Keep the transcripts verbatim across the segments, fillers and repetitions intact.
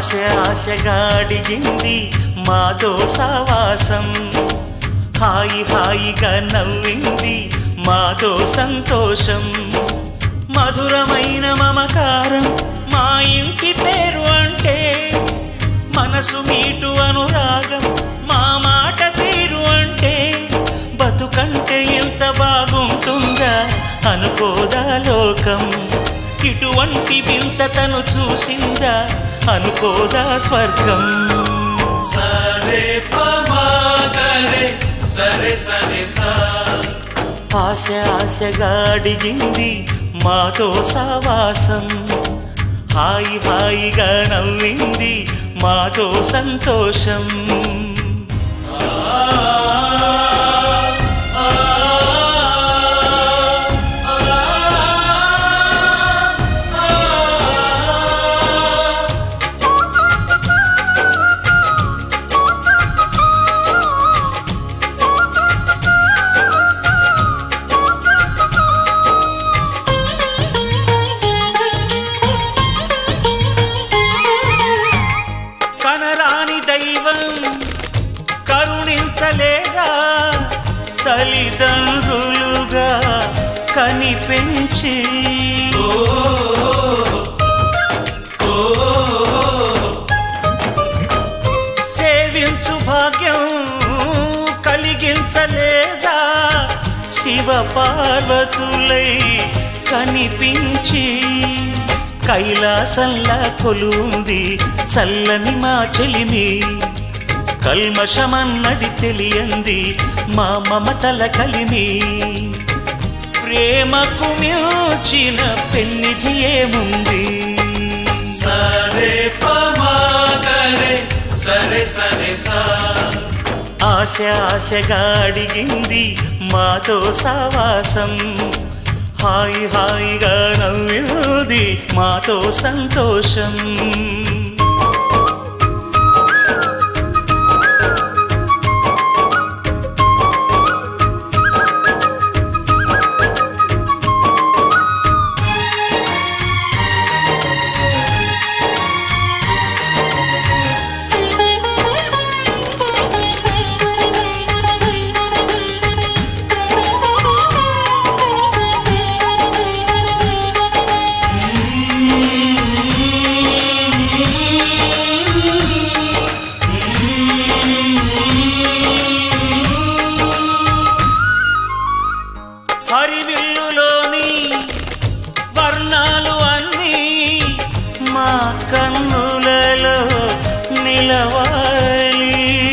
ఆశ ఆశగా అడిగింది మాతో సావాసం, హాయి హాయిగా నవ్వింది మాతో సంతోషం. మధురమైన మమకారం మా ఇంటి పేరు అంటే, మనసు మీటు అనురాగం మా మాట తీరు అంటే, బతుకంటే ఎంత బాగుంటుందా అనుకోదా లోకం. ఇటువంటి వింత తను చూసిందా అనుకోదా స్వర్గం. సరే పమాగరే సరే సరే సా. ఆశ ఆశగా అడిగింది మాతో సావాసం, హాయి హాయిగా నవ్వింది మాతో సంతోషం. కనరాని దైవం కరుణించలేదా, తల్లిదండ్రులుగా కనిపెంచి సేవించు భాగ్యం కలిగించలేదా, శివ పార్వతులై కనిపించి. కైలాసంలా కొలుంది చల్లని మా చెలిమి, కల్మషమన్నది తెలియంది మా మమతల కలిమి. ప్రేమకు మించిన పెన్నిధి ఏముంది. సరే పమాగరే సరే సరే సా. ఆశ ఆశగా అడిగింది మాతో సావాసం, హాయి హాయిగా నవ్వింది మాతో సంతోషం. హరివిల్లులోని వర్ణాలు అన్నీ మా కన్నులలో నిలవాలి.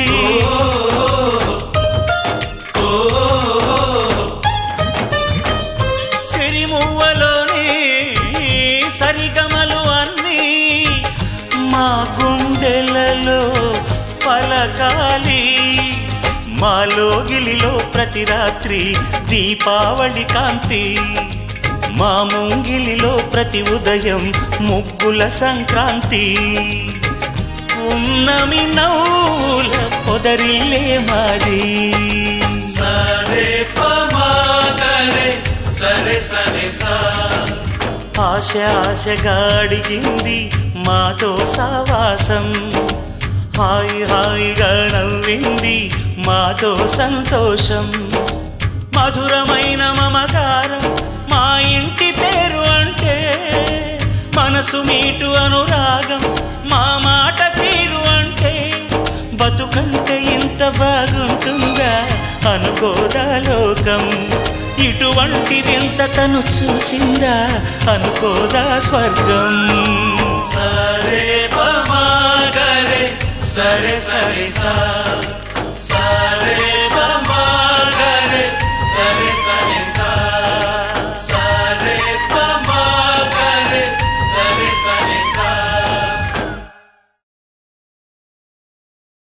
సిరిమువ్వలోని సరిగమలు అన్నీ మా గుండెలలో పలకాలి. మాలోగిలిలో ప్రతి రాత్రి దీపావళి కాంతి, మా ముంగిలిలో ప్రతి ఉదయం ముగ్గుల సంక్రాంతి. ఉన్నమి నవ్వుల పొదరిల్లే మాది. సరే పమాగరే సరే సరే సా. ఆశ ఆశగా అడిగింది మాతో సావాసం, హాయి హాయిగా నవ్వింది మాతో సంతోషం. మధురమైన మమకారం మా ఇంటి పేరు అంటే, మనసు మీటు అనురాగం మా మాట తీరు అంటే, బతుకంటే ఇంత బాగుంటుందా అనుకోదా లోకం. ఇటువంటి వింత తను చూసిందా అనుకోదా స్వర్గం. సరే పమాగరే సరే సరే సా. సరే